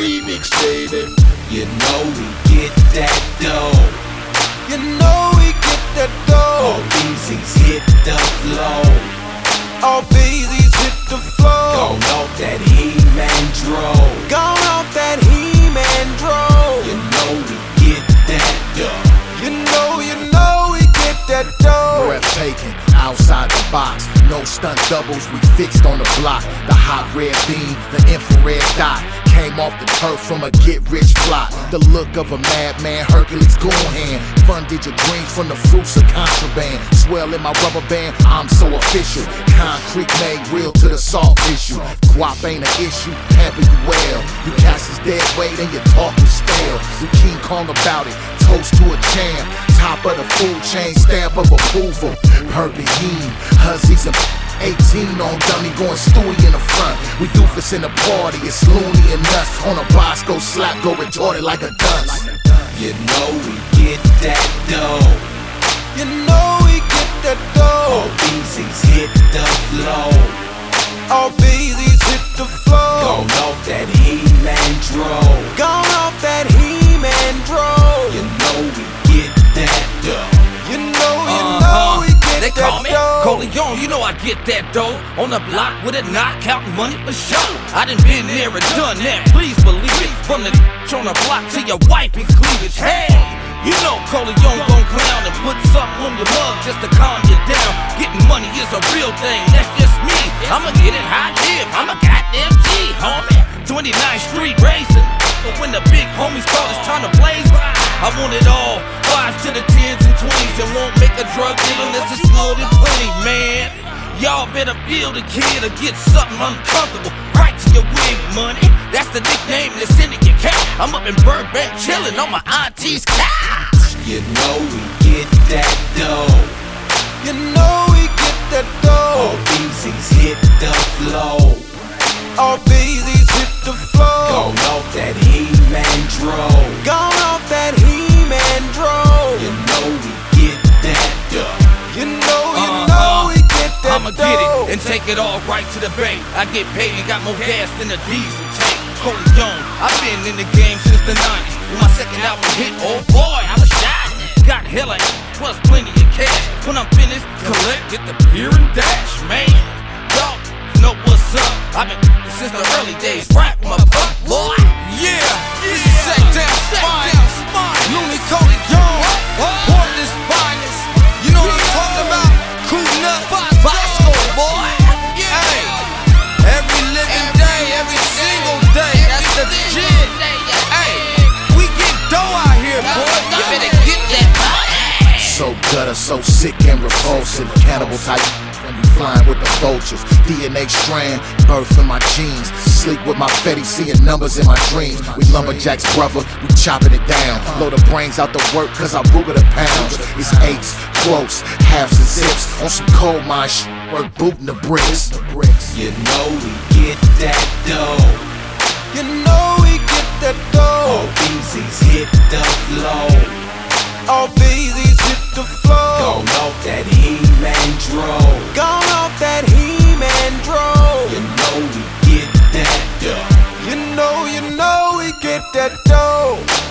remix, baby. You know we get that dough. You know we get that dough. All Beezy's hit the flow. All Beezy's hit the flow. Gone off that He-Man dro. Gone off that He-Man dro. You know we get that dough. You know we get that dough. Breathtaking, outside the box. No stunt doubles, we fixed on the block. The hot red beam, the infrared dot. Came off the turf from a get-rich plot. The look of a madman, Hercules Goonhand. Funded your dreams from the fruits of contraband. Swell in my rubber band, I'm so official. Concrete made real to the soft tissue. Guap ain't an issue, pamper you well. You cast his dead weight and your talk is stale. We King Kong about it, toast to a champ. Top of the food chain, stamp of approval. Herbie Heen, Huzzies and 18 on dummy, going Stewie in the front. We doofus in the party, it's loony and nuts. On a Bosco slap, go retorted like a dunce. You know we get that dough. You know we get that dough. All Beezy's hit the flow. All Beezy's hit the flow. Gone off that He-Man dro. Gone off that He-Man dro. You know we get that dough. You know we get They that call me dough. Coleon, you know I get that dough. On the block with a knot, counting money for sure. I done been there and done that, please believe it. From the on the block to your wifey's cleavage. Hey, you know Coleon gon' clown and put something on your mug just to calm you down. Getting money is a real thing, that's just me. I'ma get it how I live, I'm a goddamn G, homie. 29th Street racing. But when the big homies call, it's time to blaze. I want it all, 5s to the 10s and 20s, and won't make a drug deal unless it's good and plenty, man. Y'all better feel the kid or get something uncomfortable. Right to your wig money, that's the nickname that's in your couch. I'm up in Burbank chillin' on my auntie's couch. You know we get that dough. You know we get that dough. All Beezy's hit the flow. All Beezy's hit the flow. Gone off that He-Man dro. Gone off that He-Man dro. You know we get that dough. You know we get that I'ma dough. get it and take it all right to the bank. I get paid and got more gas than a diesel tank. Coleon, I've been in the game since the 90s. When my second album hit, oh boy, I was shy. Got hella plus plenty of cash. When I'm finished, collect, get the beer and dash, man. Y'all know what's up. I've been since the early days, rap my pup, boy. Yeah, this is Shakedown Finest. Looney Coleon, Portland's finest. You know what I'm talking about? Cruising up, Bosco, boy. Hey, every living day, every single day, that's the shit. Hey, we get dough out here, boy. You better get that money. So gutter, so sick and repulsive. Cannibal type when you flying with the vultures. DNA strand, birth in my genes. Sleep with my fetty, seeing numbers in my dreams. We lumberjacks, brother, we chopping it down. Blow the brains out the work, cause I Ruger the pounds. It's eights, quotes, halves and zips. On some coal mine shit, work booting the bricks. You know we get that dough. You know we get that dough. All Beezy's hit the flow. All Beezy's hit the flow. Gone off that He-Man dro. Gone off that He-Man dro. You know we get that dough. You know we get that dough.